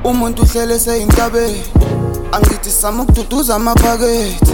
Umuntu uhlele seyintabeni, angithi sama ukududuza amaphakethe.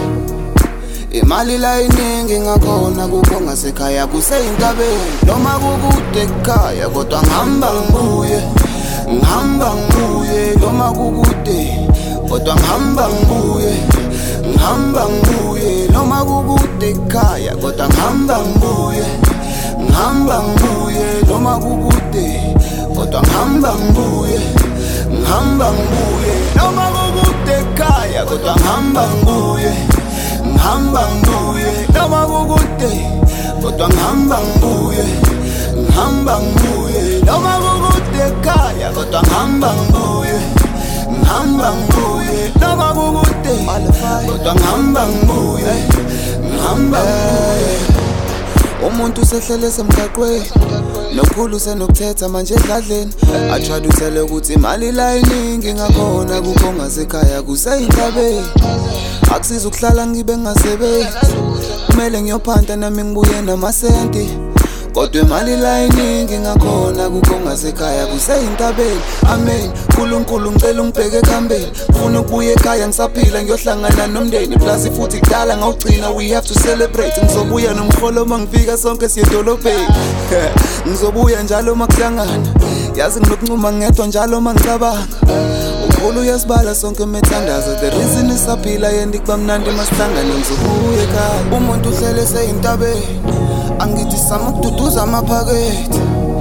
Imali la iningi ngakhona kukonga sekhaya kuseyintabeni. Noma kukude ekhaya kodwa ngihamba ngibuye, ngihamba ngibuye. Noma kukude kodwa ngihamba ngibuye, ngihamba ngibuye. Noma kukude ekhaya kodwa ngihamba ngibuye, ngihamba ngibuye. Noma kukude kodwa ngihamba ngibuye, ngihamba ngibuye. Noma kukude ekhaya kodwa ngihamba ngibuye, ngihamba ngibuye. Noma kukude kodwa ngihamba ngibuye, ngihamba ngibuye. Noma kukude ekhaya kodwa ngihamba ngibuye, ngihamba ngibuye. Noma kukude kodwa ngihamba ngibuye, ngihamba ngibuye. Umuntu usehlele semgaqweni, nokhulu senokuthetha manje edladleni. Atrade uthele ukuthi imali la iningi ngakhona kukonga sekhaya kuseyintabeni. Akusiza ukuhlala ngibe ngasebenzi, kumele ngiyophanda nami ngibuye namasenti. Kodwa imali la iningi ngakhona kukonga sekhaya kuseyintabeni. Amen. Nkulunkulu ngicela ungibheke ekhambeni, ngifuna ukubuya ekhaya ngisaphila ngiyohlangana nomndeni. Plus futhi kudala ngawugcina, we have to celebrate. Ngizobuya nomholo mangifika sonke siye edolobheni. Ngizobuya njalo makuhlangana, yazi nginokuncuma ngedwa njalo mangicabanga. Ukhulu uyasibala sonke methandaza, the reason isaphila yendi kuba mnandi masihlangana. Ngizobuya ekhaya. Umuntu uhlele seyintabeni, angithi sama ukududuza amaphakethe.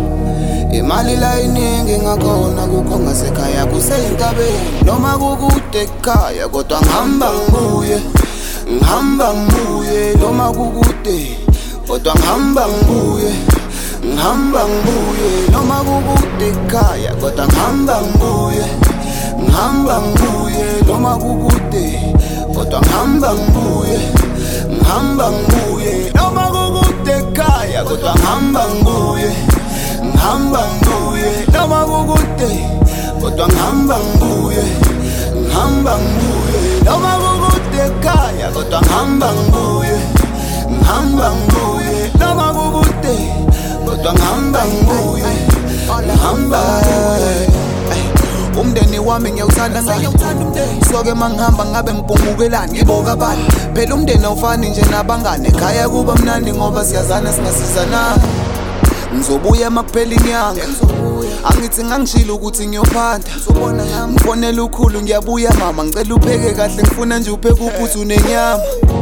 Imali la iningi ngakhona kukonga sekhaya kuseyintabeni. Noma kukude ekhaya kodwa ngihamba ngibuye, ngihamba ngibuye. Noma kukude kodwa ngihamba ngibuye, ngihamba ngibuye. Noma kukude ekhaya kodwa ngihamba ngibuye, ngihamba ngibuye. Noma kukude kodwa ngihamba ngibuye, ngihamba ngibuye. Noma kukude ekhaya kodwa ngihamba ngibuye, ngihamba ngibuye. Noma kukude kodwa ngihamba ngibuye, ngihamba ngibuye. Noma kukude ekhaya kodwa ngihamba ngibuye, ngihamba ngibuye. Noma kukude kodwa ngihamba ngibuye, ngihamba ngibuye. Umndeni wami ngiyawuthanda ngani, soke mangihamba ngabe ngibungukelani, ngiboka abani. Phela umndeni awufani nje nabangane, ekhaya kuba mnandi ngoba siyazana singasizana. Ngizobuya makuphela inyanga, angithi ngangishilo ukuthi ngiyophanda. Ngifonela ukhulu ngiyabuya mama, ngicela upheke kahle, ngifuna nje upheke uphuthu unenyama.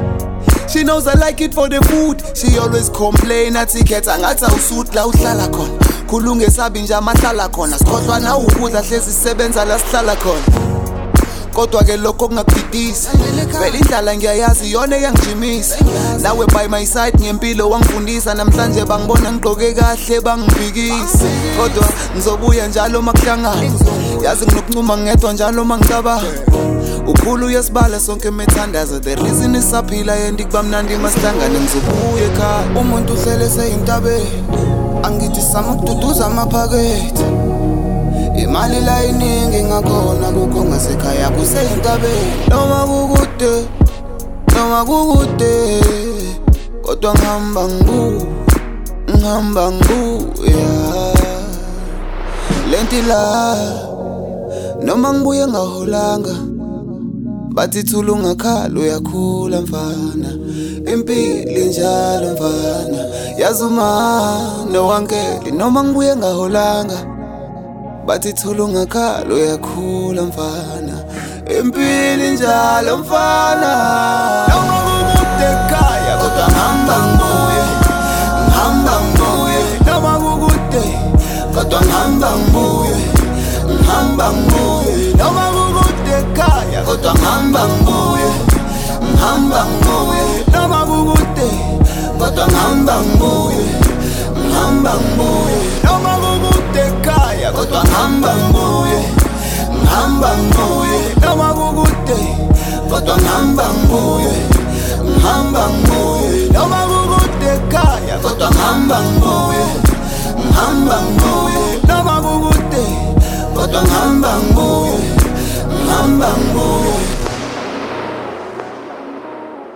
She knows I like it for the food, she always complain athi khetha ngathi awusuthi la uhlala khona. Khulu ngesabi nje amahlala khona, sikhohlwa na ukudla hlezi sisebenza la sihlala khona. Kodwa ke lokho kungakudidisa, vele indlala ngiyayazi iyona eyangijimisa. Nawe by my side ngempilo wangifundisa, namhlanje bangibona ngigqoke kahle bangibhikisa. Kodwa ngizobuya njalo makuhlangana, yazi nginokuncuma ngedwa njalo mangicabanga. Ukhulu uyasibala sonke methandaza, the reason isaphila yendi kuba mnandi masihlangana. Ngizobuya ekhaya. Umuntu uhlele seyintabeni, angithi sama ukududuza amaphakethe. Imali la iningi ngakhona kukonga sekhaya kuseyintabeni. Noma kukude, noma kukude kodwa ngihamba ngibuye, ngihamba ngibuye. Lenti la noma ngibuye ngaholanga, bathi thula ungakhala uyakhula mfana. Impilo njalo mfana, yazi uma nowangeli. Noma ngibuye ngaholanga, bathi thula ungakhala uyakhula mfana. Impilo njalo mfana. Noma kukude ekhaya kodwa ngihamba ngibuye, ngihamba ngibuye. Noma kukude kodwa ngihamba ngibuye, ngihamba ngibuye. Noma kukude ekhaya kodwa ngihamba ngibuye, ngihamba ngibuye. Noma kukude kodwa ngihamba ngibuye, ngihamba ngibuye. Noma kukude ekhaya kodwa ngihamba ngibuye, ngihamba ngibuye. Noma kukude kodwa ngihamba ngibuye, ngihamba ngibuye. Noma kukude ekhaya kodwa ngihamba ngibuye, ngihamba ngibuye. Noma kukude kodwa ngihamba ngibuye, ngihamba ngibuye.